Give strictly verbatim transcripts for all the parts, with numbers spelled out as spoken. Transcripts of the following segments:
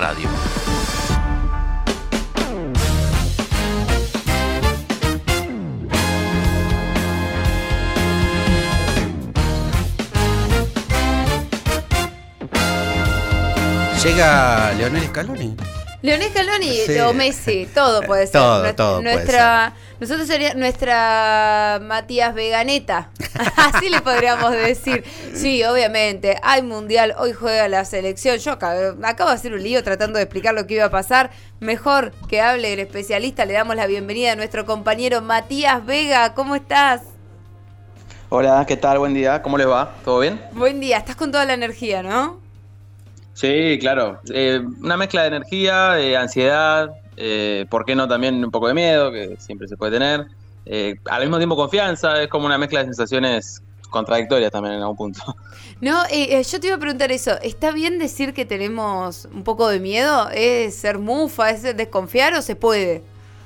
radio. Llega Leonel Scaloni. Leonel Scaloni Sí. o Messi, todo puede ser. Todo, Nuestra- todo puede nuestra, Nosotros sería nuestra Matías Veganeta. Así le podríamos decir. Sí, obviamente. Hay mundial, hoy juega la selección. Yo acabo, acabo de hacer un lío tratando de explicar lo que iba a pasar. Mejor que hable el especialista. Le damos la bienvenida a nuestro compañero Matías Vega. ¿Cómo estás? Hola, ¿qué tal? Buen día, ¿cómo les va? ¿Todo bien? Buen día, estás con toda la energía, ¿no? Sí, claro. Eh, una mezcla de energía, de ansiedad, eh, ¿por qué no también un poco de miedo, que siempre se puede tener? Eh, al mismo tiempo confianza, es como una mezcla de sensaciones contradictorias también en algún punto. No, eh, eh, yo te iba a preguntar eso. ¿Está bien decir que tenemos un poco de miedo? ¿Es ser mufa? ¿Es desconfiar o se puede?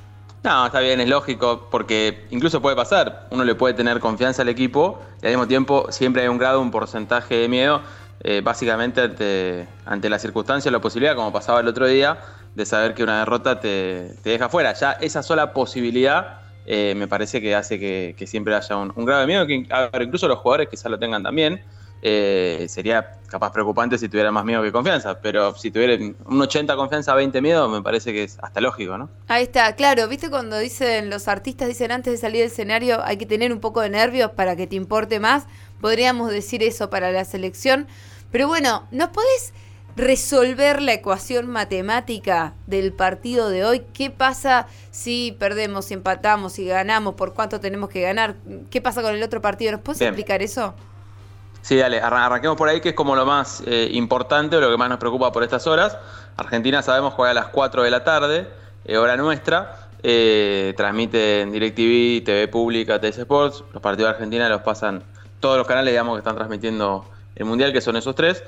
No, está bien, es lógico, porque incluso puede pasar. Uno le puede tener confianza al equipo y al mismo tiempo siempre hay un grado, un porcentaje de miedo, eh, básicamente ante, ante la circunstancia, la posibilidad, como pasaba el otro día, de saber que una derrota te, te deja fuera. Ya esa sola posibilidad eh, me parece que hace que, que siempre haya un, un grado de miedo, que a ver, incluso los jugadores quizás lo tengan también. Eh, sería capaz preocupante si tuviera más miedo que confianza, pero si tuviera un ochenta confianza, veinte miedo, me parece que es hasta lógico, ¿no? Ahí está, claro, ¿viste cuando dicen los artistas, dicen antes de salir del escenario hay que tener un poco de nervios para que te importe más? Podríamos decir eso para la selección, pero bueno, ¿nos podés resolver la ecuación matemática del partido de hoy? ¿Qué pasa si perdemos, si empatamos, si ganamos, por cuánto tenemos que ganar? ¿Qué pasa con el otro partido? ¿Nos podés Bien. explicar eso? Sí, dale, arran- arranquemos por ahí, que es como lo más eh, importante o lo que más nos preocupa por estas horas. Argentina, sabemos, juega a las cuatro de la tarde, eh, hora nuestra. Eh, transmite en DirecTV, T V Pública, T S Sports. Los partidos de Argentina los pasan todos los canales, digamos, que están transmitiendo el Mundial, que son esos tres.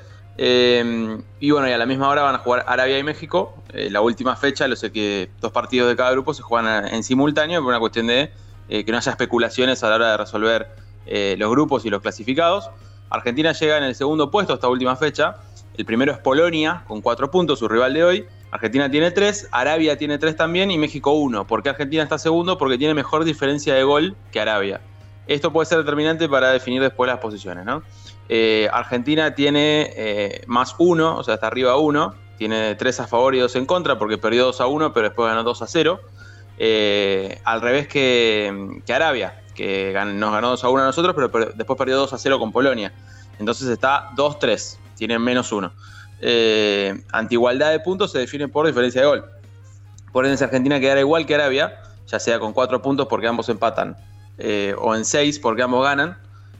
Eh, y bueno, y a la misma hora van a jugar Arabia y México. Eh, la última fecha, lo sé que dos partidos de cada grupo se juegan en simultáneo, por una cuestión de eh, que no haya especulaciones a la hora de resolver eh, los grupos y los clasificados. Argentina llega en el segundo puesto esta última fecha. El primero es Polonia, con cuatro puntos, su rival de hoy. Argentina tiene tres, Arabia tiene tres también y México uno. ¿Por qué Argentina está segundo? Porque tiene mejor diferencia de gol que Arabia. Esto puede ser determinante para definir después las posiciones, ¿no? Eh, Argentina tiene eh, más uno, o sea, está arriba uno. Tiene tres a favor y dos en contra porque perdió dos a uno, pero después ganó dos a cero. Eh, al revés que, que Arabia, que gan- nos ganó dos a uno a nosotros, pero per- después perdió dos a cero con Polonia. Entonces está dos tres, tienen menos uno. Eh, ante igualdad de puntos se define por diferencia de gol. Por ende, si Argentina quedara igual que Arabia, ya sea con cuatro puntos porque ambos empatan, eh, o en seis porque ambos ganan,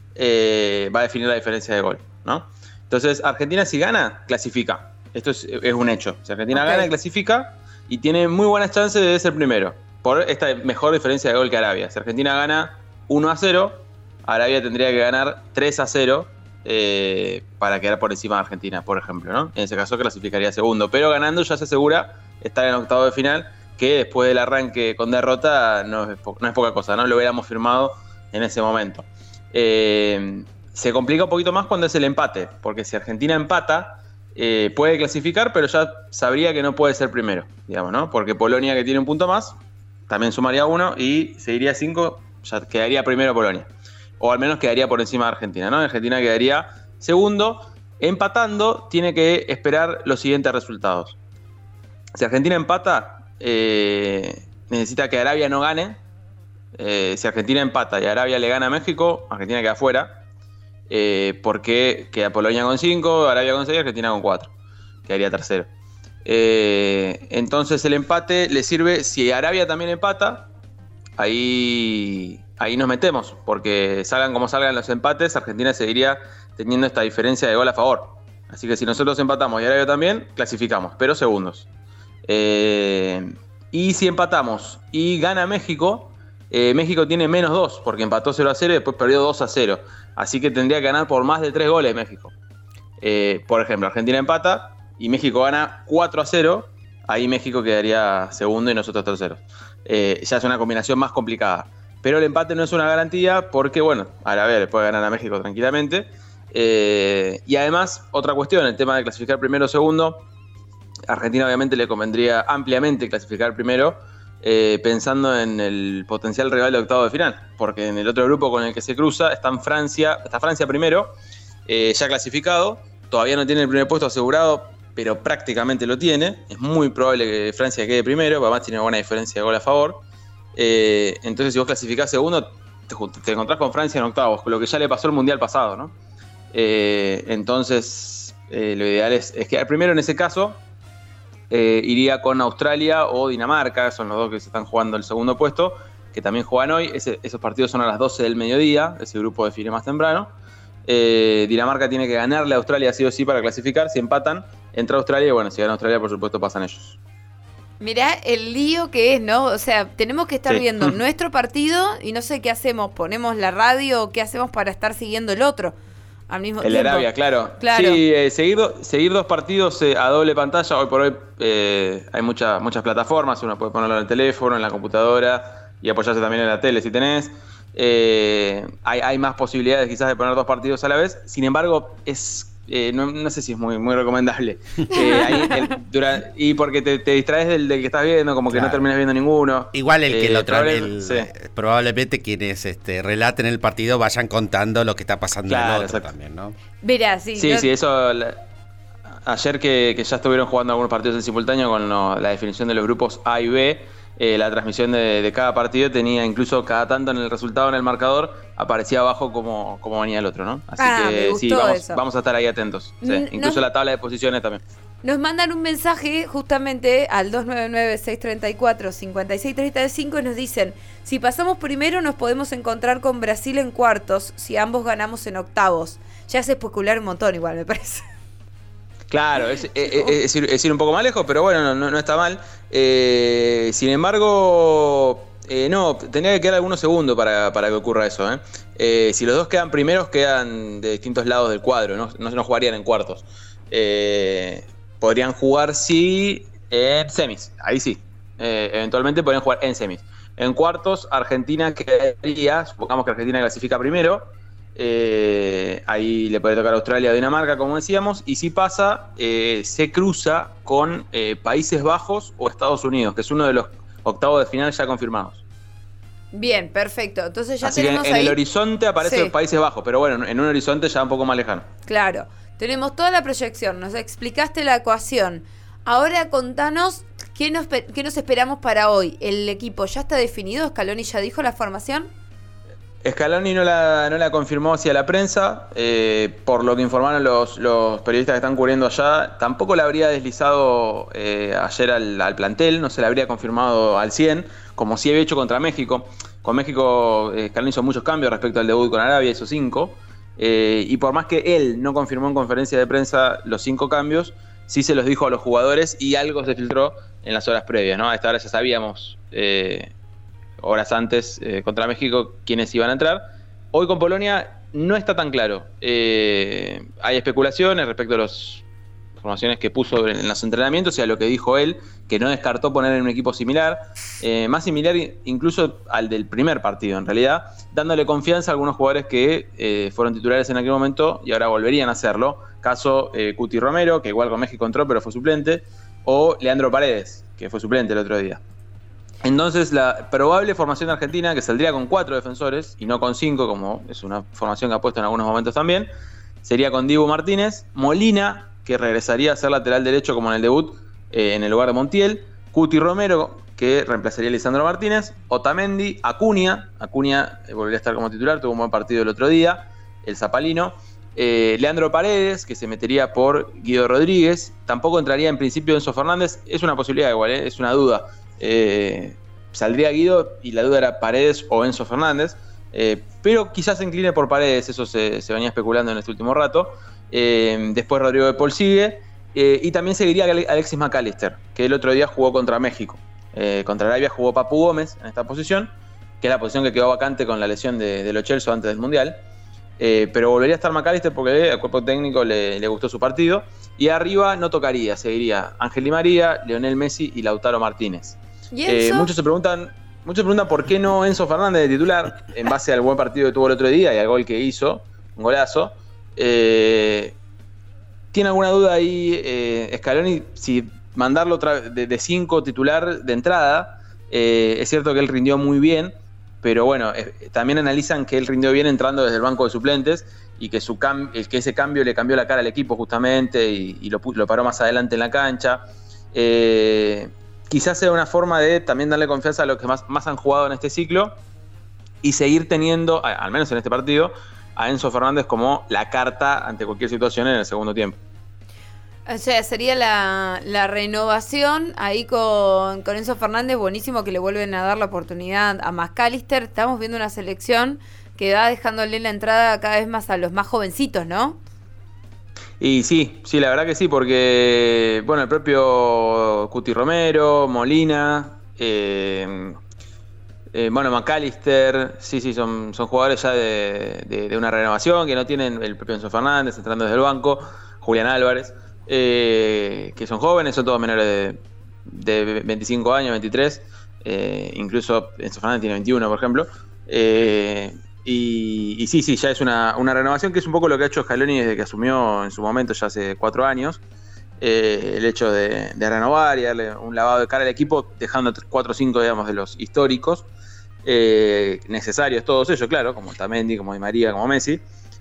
eh, va a definir la diferencia de gol, ¿no? Entonces, Argentina, si gana, clasifica. Esto es, es un hecho. Si Argentina Ok. gana, clasifica y tiene muy buenas chances de ser primero, por esta mejor diferencia de gol que Arabia. Si Argentina gana uno a cero, Arabia tendría que ganar tres a cero eh, para quedar por encima de Argentina, por ejemplo, ¿no? En ese caso clasificaría segundo, pero ganando ya se asegura estar en octavo de final, que después del arranque con derrota no es, po- no es poca cosa, ¿no? Lo hubiéramos firmado en ese momento. Eh, se complica un poquito más cuando es el empate, porque si Argentina empata, eh, puede clasificar, pero ya sabría que no puede ser primero, digamos, ¿no? Porque Polonia, que tiene un punto más, también sumaría uno y seguiría cinco, ya quedaría primero Polonia. O al menos quedaría por encima de Argentina, ¿no? Argentina quedaría segundo. Empatando, tiene que esperar los siguientes resultados. Si Argentina empata, eh, necesita que Arabia no gane. Eh, si Argentina empata y Arabia le gana a México, Argentina queda fuera. Eh, porque queda Polonia con cinco, Arabia con seis, Argentina con cuatro. Quedaría tercero. Eh, entonces el empate le sirve, si Arabia también empata, ahí, ahí nos metemos, porque salgan como salgan los empates, Argentina seguiría teniendo esta diferencia de gol a favor. Así que si nosotros empatamos y Arabia también, clasificamos, pero segundos. Eh, y si empatamos y gana México, eh, México tiene menos dos, porque empató cero a cero y después perdió dos a cero. Así que tendría que ganar por más de tres goles México. Eh, por ejemplo, Argentina empata y México gana cuatro a cero, ahí México quedaría segundo y nosotros terceros. Eh, ya es una combinación más complicada. Pero el empate no es una garantía porque, bueno, Arabia le puede ganar a México tranquilamente. Eh, y además, otra cuestión, el tema de clasificar primero o segundo, Argentina obviamente le convendría ampliamente clasificar primero, eh, pensando en el potencial rival de octavo de final, porque en el otro grupo con el que se cruza están Francia, está Francia primero, eh, ya clasificado, todavía no tiene el primer puesto asegurado, pero prácticamente lo tiene. Es muy probable que Francia quede primero, además tiene una buena diferencia de gol a favor. Eh, entonces, si vos clasificás segundo, te, te encontrás con Francia en octavos, lo que ya le pasó el Mundial pasado, ¿no? Eh, entonces, eh, lo ideal es, es que el primero en ese caso eh, iría con Australia o Dinamarca, son los dos que se están jugando el segundo puesto, que también juegan hoy. Ese, esos partidos son a las doce del mediodía, ese grupo define más temprano. Eh, Dinamarca tiene que ganarle a Australia sí o sí para clasificar. Si empatan, entra Australia y bueno, si gana Australia, por supuesto, pasan ellos. Mirá el lío que es, ¿no? O sea, tenemos que estar sí. viendo nuestro partido y no sé qué hacemos, ponemos la radio o qué hacemos para estar siguiendo el otro al mismo el tiempo. El de Arabia, claro. claro. Sí, eh, seguir, seguir dos partidos eh, a doble pantalla, hoy por hoy eh, hay mucha, muchas plataformas, uno puede ponerlo en el teléfono, en la computadora y apoyarse también en la tele si tenés. Eh, hay, hay más posibilidades quizás de poner dos partidos a la vez, sin embargo es eh, no, no sé si es muy, muy recomendable eh, ahí, el, durante, y porque te, te distraes del, del que estás viendo, como que claro. no terminas viendo ninguno. Igual el que eh, lo trae probable, sí. probablemente quienes este, relaten el partido vayan contando lo que está pasando claro, en el otro exacto. también, ¿no? Verá, sí. Sí, no... sí, eso la, ayer que, que ya estuvieron jugando algunos partidos en simultáneo con lo, la definición de los grupos A y B. Eh, la transmisión de, de cada partido tenía incluso cada tanto en el resultado, en el marcador, aparecía abajo como, como venía el otro, ¿no? Así ah, que sí, vamos, vamos a estar ahí atentos. Sí. N- incluso nos, la tabla de posiciones también. Nos mandan un mensaje justamente al dos nueve nueve, seis tres cuatro, cinco seis tres cinco y nos dicen: si pasamos primero nos podemos encontrar con Brasil en cuartos, si ambos ganamos en octavos. Ya se especular un montón igual, me parece. Claro, es, es, es, ir, es ir un poco más lejos, pero bueno, no, no está mal. Eh, sin embargo, eh, no, tendría que quedar algunos segundos para, para que ocurra eso. ¿eh? Eh, si los dos quedan primeros, quedan de distintos lados del cuadro, no, no, no jugarían en cuartos. Eh, podrían jugar, sí, en semis, ahí sí. Eh, eventualmente podrían jugar en semis. En cuartos, Argentina quedaría, supongamos que Argentina clasifica primero. Eh, ahí le puede tocar a Australia o Dinamarca, como decíamos, y si pasa, eh, se cruza con eh, Países Bajos o Estados Unidos, que es uno de los octavos de final ya confirmados. Bien, perfecto. Entonces ya Así tenemos que en ahí... el horizonte aparece sí. Países Bajos, pero bueno, en un horizonte ya un poco más lejano. Claro, tenemos toda la proyección, nos explicaste la ecuación. Ahora contanos qué nos, qué nos esperamos para hoy. ¿El equipo ya está definido? ¿Scaloni ya dijo la formación? Scaloni no la, no la confirmó hacia la prensa, eh, por lo que informaron los, los periodistas que están cubriendo allá. Tampoco la habría deslizado eh, ayer al, al plantel, no se la habría confirmado al cien, como sí había hecho contra México. Con México eh, Scaloni hizo muchos cambios respecto al debut con Arabia, hizo cinco. Eh, y por más que él no confirmó en conferencia de prensa los cinco cambios, sí se los dijo a los jugadores y algo se filtró en las horas previas, ¿no? A esta hora ya sabíamos... Eh, horas antes eh, contra México quiénes iban a entrar. Hoy con Polonia no está tan claro. Eh, hay especulaciones respecto a las formaciones que puso en los entrenamientos y a lo que dijo él, que no descartó poner en un equipo similar, eh, más similar incluso al del primer partido en realidad, dándole confianza a algunos jugadores que eh, fueron titulares en aquel momento y ahora volverían a hacerlo. Caso eh, Cuti Romero, que igual con México entró pero fue suplente, o Leandro Paredes, que fue suplente el otro día. Entonces la probable formación de Argentina, que saldría con cuatro defensores y no con cinco, como es una formación que ha puesto en algunos momentos también, sería con Dibu Martínez, Molina, que regresaría a ser lateral derecho como en el debut, eh, en el lugar de Montiel, Cuti Romero, que reemplazaría a Lisandro Martínez, Otamendi, Acuña, Acuña eh, volvería a estar como titular, tuvo un buen partido el otro día, el zapalino, eh, Leandro Paredes, que se metería por Guido Rodríguez, tampoco entraría en principio Enzo Fernández, es una posibilidad igual, eh, es una duda. Eh, saldría Guido y la duda era Paredes o Enzo Fernández, eh, pero quizás se incline por Paredes, eso se, se venía especulando en este último rato. Eh, después Rodrigo de Paul sigue, eh, y también seguiría Alexis McAllister, que el otro día jugó contra México. Eh, contra Arabia jugó Papu Gómez en esta posición, que es la posición que quedó vacante con la lesión de, de Lo Celso antes del Mundial. Eh, pero volvería a estar McAllister porque al cuerpo técnico le, le gustó su partido. Y arriba no tocaría, seguiría Ángel Di María, Lionel Messi y Lautaro Martínez. Eh, muchos se preguntan, muchos preguntan por qué no Enzo Fernández de titular, en base al buen partido que tuvo el otro día y al gol que hizo, un golazo. Eh, ¿Tiene alguna duda ahí eh, Scaloni si mandarlo de cinco titular de entrada. Eh, es cierto que él rindió muy bien, pero bueno, eh, también analizan que él rindió bien entrando desde el banco de suplentes y que, su cam que ese cambio le cambió la cara al equipo justamente y, y lo, lo paró más adelante en la cancha. Eh, quizás sea una forma de también darle confianza a los que más, más han jugado en este ciclo y seguir teniendo, al menos en este partido, a Enzo Fernández como la carta ante cualquier situación en el segundo tiempo. O sea, sería la, la renovación ahí con, con Enzo Fernández, buenísimo que le vuelven a dar la oportunidad a McAllister. Estamos viendo una selección que va dejándole la entrada cada vez más a los más jovencitos, ¿no? Y sí, sí, la verdad que sí, porque bueno, el propio Cuti Romero, Molina, eh, eh, bueno, McAllister, sí, sí, son, son jugadores ya de, de, de una renovación, que no tienen el propio Enzo Fernández entrando desde el banco, Julián Álvarez. Eh, que son jóvenes, son todos menores de, de veinticinco años, veintitrés, eh, incluso Enzo Fernández tiene veintiuno, por ejemplo. Eh, y, y sí, sí, ya es una, una renovación que es un poco lo que ha hecho Scaloni desde que asumió en su momento, ya hace cuatro años. Eh, el hecho de, de renovar y darle un lavado de cara al equipo, dejando cuatro o cinco, digamos, de los históricos, eh, necesarios todos ellos, claro, como Tamendi, como Di María, como Messi.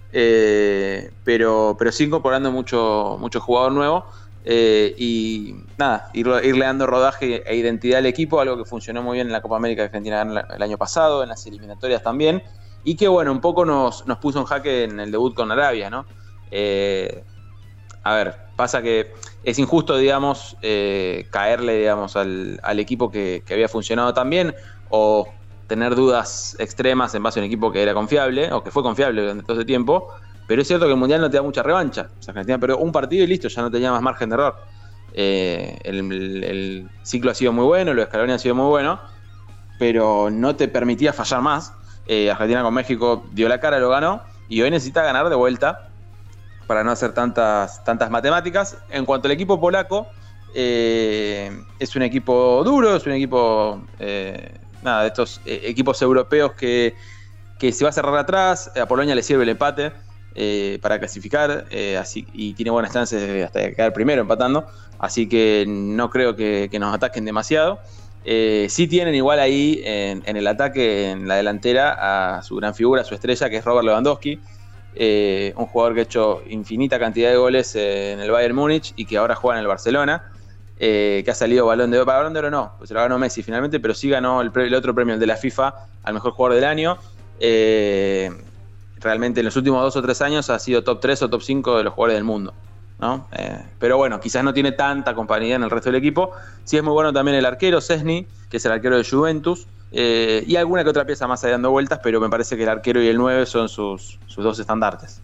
Eh, pero, pero sí incorporando mucho, mucho jugador nuevo eh, y nada, ir, irle dando rodaje e identidad al equipo, algo que funcionó muy bien en la Copa América de Argentina el año pasado, en las eliminatorias también, y que bueno, un poco nos, nos puso en jaque en el debut con Arabia, ¿no? Eh, a ver, pasa que es injusto, digamos, eh, caerle, digamos, al, al equipo que, que había funcionado tan bien, o tener dudas extremas en base a un equipo que era confiable, o que fue confiable durante todo ese tiempo, pero es cierto que el Mundial no te da mucha revancha. O sea, Argentina perdió un partido y listo, ya no tenía más margen de error. Eh, el, el, el ciclo ha sido muy bueno, lo de Scaloni ha sido muy bueno, pero no te permitía fallar más. Eh, Argentina con México dio la cara, lo ganó, y hoy necesita ganar de vuelta para no hacer tantas, tantas matemáticas. En cuanto al equipo polaco, eh, es un equipo duro, es un equipo... Eh, nada, de estos eh, equipos europeos que, que se va a cerrar atrás. A Polonia le sirve el empate eh, para clasificar eh, así, y tiene buenas chances de hasta de quedar primero empatando, así que no creo que, que nos ataquen demasiado. Eh, sí tienen igual ahí en, en el ataque, en la delantera, a su gran figura, a su estrella, que es Robert Lewandowski, eh, un jugador que ha hecho infinita cantidad de goles en el Bayern Múnich y que ahora juega en el Barcelona. Eh, que ha salido Balón de Oro, Balón de Oro no, pues se lo ganó Messi finalmente, pero sí ganó el, pre, el otro premio, el de la FIFA, al mejor jugador del año. Eh, realmente en los últimos dos o tres años ha sido top tres o top cinco de los jugadores del mundo, ¿no? Eh, pero bueno, quizás no tiene tanta compañía en el resto del equipo. Sí es muy bueno también el arquero, Szczęsny, que es el arquero de Juventus, eh, y alguna que otra pieza más ahí dando vueltas, pero me parece que el arquero y el nueve son sus, sus dos estandartes.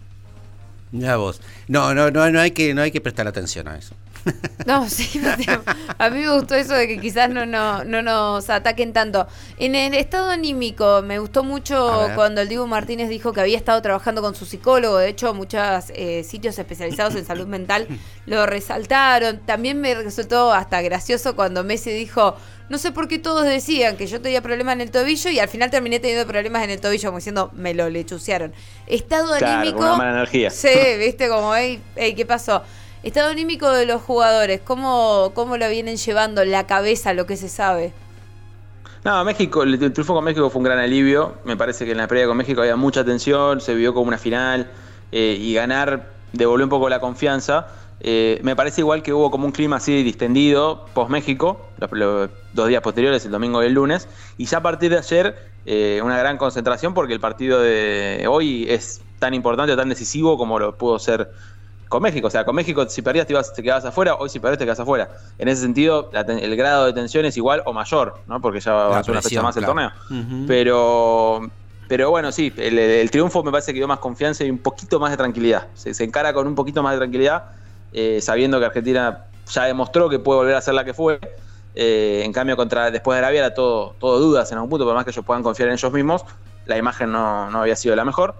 Ya vos. No, no, no, no hay que, no hay que prestar atención a eso. No, sí, a mí me gustó eso de que quizás no, no, no nos ataquen tanto. En el estado anímico, me gustó mucho cuando el Dibu Martínez dijo que había estado trabajando con su psicólogo. De hecho, muchos eh, sitios especializados en salud mental lo resaltaron. También me resultó hasta gracioso cuando Messi dijo: no sé por qué todos decían que yo tenía problemas en el tobillo y al final terminé teniendo problemas en el tobillo, como diciendo, me lo lechuciaron. Estado claro, anímico... una mala energía. Sí, viste, como, hey, hey, ¿qué pasó? Estado anímico de los jugadores, ¿cómo, cómo lo vienen llevando la cabeza, lo que se sabe? No, México, el triunfo con México fue un gran alivio. Me parece que en la previa con México había mucha tensión, se vio como una final eh, y ganar devolvió un poco la confianza. Eh, me parece igual que hubo como un clima así distendido post-México, los, los dos días posteriores, el domingo y el lunes, y ya a partir de ayer eh, una gran concentración porque el partido de hoy es tan importante o tan decisivo como lo pudo ser con México. O sea, con México si perdías te, ibas, te quedabas afuera, hoy si perdés te quedás afuera. En ese sentido, la, el grado de tensión es igual o mayor, ¿no? Porque ya va a ser una fecha más claro. el torneo. Uh-huh. Pero... Pero bueno, sí, el, el triunfo me parece que dio más confianza y un poquito más de tranquilidad. Se, se encara con un poquito más de tranquilidad, eh, sabiendo que Argentina ya demostró que puede volver a ser la que fue. Eh, en cambio, contra después de Arabia era todo, todo dudas en algún punto, por más que ellos puedan confiar en ellos mismos, la imagen no, no había sido la mejor.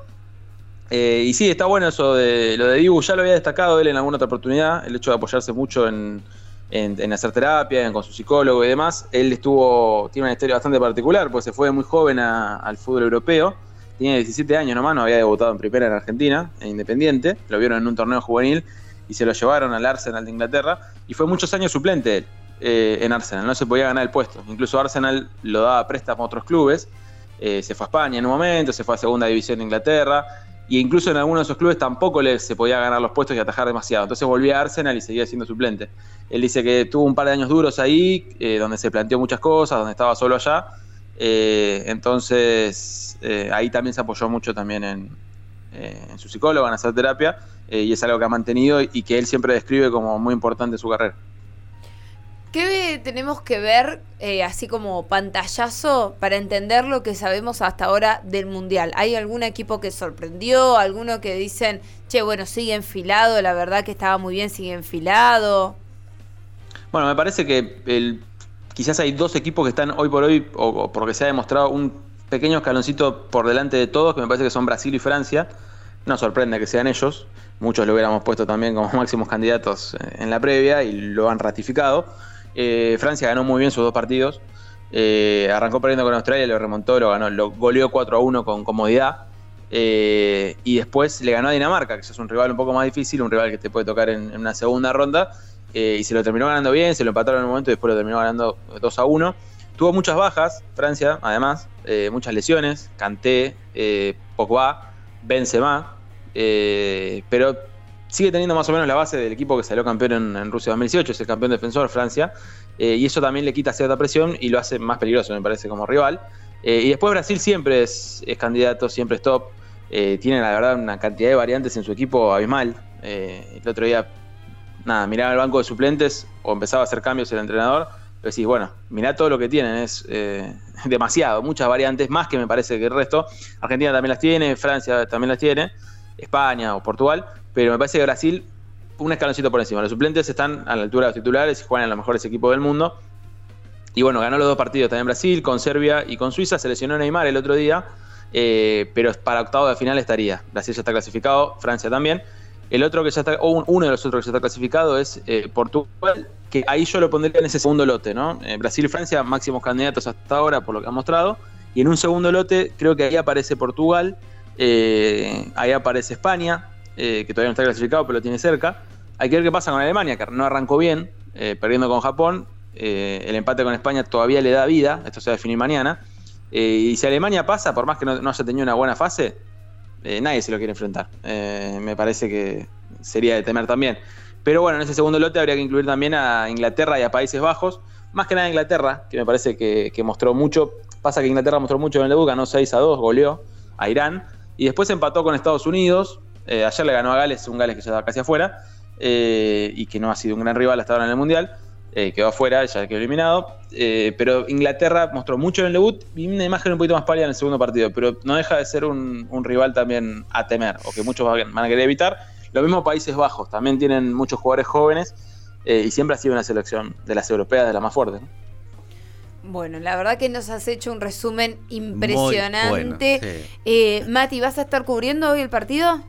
Eh, y sí, está bueno eso de lo de Dibu, ya lo había destacado él en alguna otra oportunidad, el hecho de apoyarse mucho en, en, en hacer terapia, en, con su psicólogo y demás. Él estuvo, tiene una historia bastante particular, pues se fue muy joven a, al fútbol europeo, tenía diecisiete años nomás, no había debutado en primera en Argentina, en Independiente, lo vieron en un torneo juvenil, y se lo llevaron al Arsenal de Inglaterra, y fue muchos años suplente él, eh, en Arsenal, no se podía ganar el puesto. Incluso Arsenal lo daba a préstamo a otros clubes, eh, se fue a España en un momento, se fue a segunda división de Inglaterra, e incluso en algunos de esos clubes tampoco le, se podía ganar los puestos y atajar demasiado. Entonces volvía a Arsenal y seguía siendo suplente. Él dice que tuvo un par de años duros ahí, eh, donde se planteó muchas cosas, donde estaba solo allá. Eh, entonces eh, ahí también se apoyó mucho también en, eh, en su psicólogo, en hacer terapia, eh, y es algo que ha mantenido y que él siempre describe como muy importante en su carrera. ¿Qué tenemos que ver, eh, así como pantallazo, para entender lo que sabemos hasta ahora del Mundial? ¿Hay algún equipo que sorprendió? ¿Alguno que dicen, che, bueno, sigue enfilado, la verdad que estaba muy bien, sigue enfilado? Bueno, me parece que el, quizás hay dos equipos que están hoy por hoy, o, o porque se ha demostrado un pequeño escaloncito por delante de todos, que me parece que son Brasil y Francia. No sorprende que sean ellos. Muchos lo hubiéramos puesto también como máximos candidatos en la previa y lo han ratificado. Eh, Francia ganó muy bien sus dos partidos, eh, arrancó perdiendo con Australia, lo remontó, lo ganó, lo goleó cuatro a uno con comodidad, eh, y después le ganó a Dinamarca, que es un rival un poco más difícil, un rival que te puede tocar en, en una segunda ronda, eh, y se lo terminó ganando bien, se lo empataron en un momento y después lo terminó ganando dos a uno. Tuvo muchas bajas, Francia, además, eh, muchas lesiones, Kanté, eh, Pogba, Benzema, eh, pero sigue teniendo más o menos la base del equipo que salió campeón en, en Rusia dos mil dieciocho, es el campeón defensor, Francia, eh, y eso también le quita cierta presión y lo hace más peligroso, me parece, como rival. Eh, y después Brasil siempre es, es candidato, siempre es top, eh, tiene la verdad una cantidad de variantes en su equipo abismal. Eh, el otro día, nada, miraba el banco de suplentes o empezaba a hacer cambios el entrenador, pero decís, bueno, mirá todo lo que tienen, es eh, demasiado, muchas variantes, más que me parece que el resto. Argentina también las tiene, Francia también las tiene, España o Portugal, pero me parece que Brasil, un escaloncito por encima. Los suplentes están a la altura de los titulares y juegan en los mejores equipos del mundo. Y bueno, ganó los dos partidos también Brasil, con Serbia y con Suiza. Se lesionó Neymar el otro día, eh, pero para octavo de final estaría. Brasil ya está clasificado, Francia también. El otro que ya está, o uno de los otros que ya está clasificado es eh, Portugal, que ahí yo lo pondría en ese segundo lote, ¿no? Eh, Brasil y Francia, máximos candidatos hasta ahora por lo que han mostrado. Y en un segundo lote, creo que ahí aparece Portugal, eh, ahí aparece España, Eh, que todavía no está clasificado, pero lo tiene cerca. Hay que ver qué pasa con Alemania, que no arrancó bien, eh, perdiendo con Japón. Eh, el empate con España todavía le da vida, esto se va a definir mañana. Eh, y si Alemania pasa, por más que no, no haya tenido una buena fase, eh, nadie se lo quiere enfrentar. Eh, me parece que sería de temer también. Pero bueno, en ese segundo lote habría que incluir también a Inglaterra y a Países Bajos. Más que nada a Inglaterra, que me parece que, que mostró mucho. Pasa que Inglaterra mostró mucho en el debut, ganó seis a dos, goleó a Irán. Y después empató con Estados Unidos. Eh, ayer le ganó a Gales, un Gales que ya estaba casi afuera, eh, y que no ha sido un gran rival hasta ahora en el Mundial. Eh, quedó afuera, ya quedó eliminado. Eh, pero Inglaterra mostró mucho en el debut y una imagen un poquito más pálida en el segundo partido, pero no deja de ser un, un rival también a temer, o que muchos van a querer evitar. Lo mismo Países Bajos, también tienen muchos jugadores jóvenes, eh, y siempre ha sido una selección de las europeas de las más fuertes, ¿no? Bueno, la verdad que nos has hecho un resumen impresionante. Bueno, sí. eh, Mati, ¿vas a estar cubriendo hoy el partido?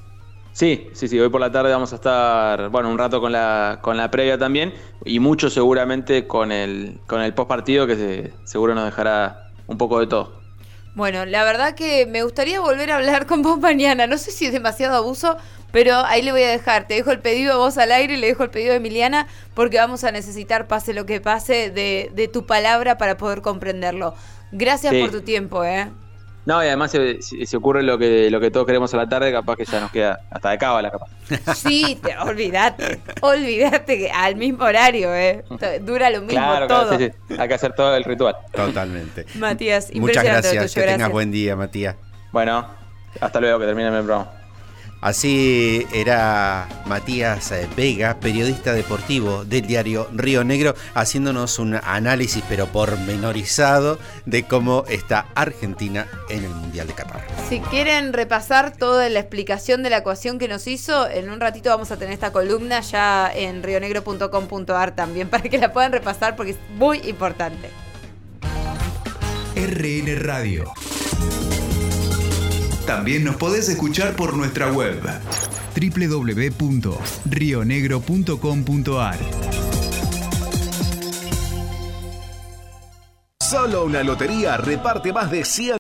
Sí, sí, sí, hoy por la tarde vamos a estar, bueno, un rato con la con la previa también, y mucho seguramente con el con el post partido, que se, seguro nos dejará un poco de todo. Bueno, la verdad que me gustaría volver a hablar con vos mañana, no sé si es demasiado abuso, pero ahí le voy a dejar, te dejo el pedido a vos al aire y le dejo el pedido a Emiliana, porque vamos a necesitar, pase lo que pase, de, de tu palabra para poder comprenderlo. Gracias sí. por tu tiempo, ¿eh? No, y además si, si, si ocurre lo que lo que todos queremos a la tarde, capaz que ya nos queda hasta de cábala, capaz. Sí, te, olvídate, olvídate que al mismo horario, ¿eh? Dura lo mismo claro, todo. Claro, sí, sí. Hay que hacer todo el ritual. Totalmente. Matías, muchas gracias, tuyo, que gracias. Tengas buen día, Matías. Bueno, hasta luego, que termine el programa. Así era Matías Vega, periodista deportivo del diario Río Negro, haciéndonos un análisis pero pormenorizado de cómo está Argentina en el Mundial de Qatar. Si quieren repasar toda la explicación de la ecuación que nos hizo, en un ratito vamos a tener esta columna ya en rionegro punto com punto ar también, para que la puedan repasar porque es muy importante. R N Radio. También nos podés escuchar por nuestra web doble u doble u doble u punto rionegro punto com punto ar. Solo una lotería reparte más de cien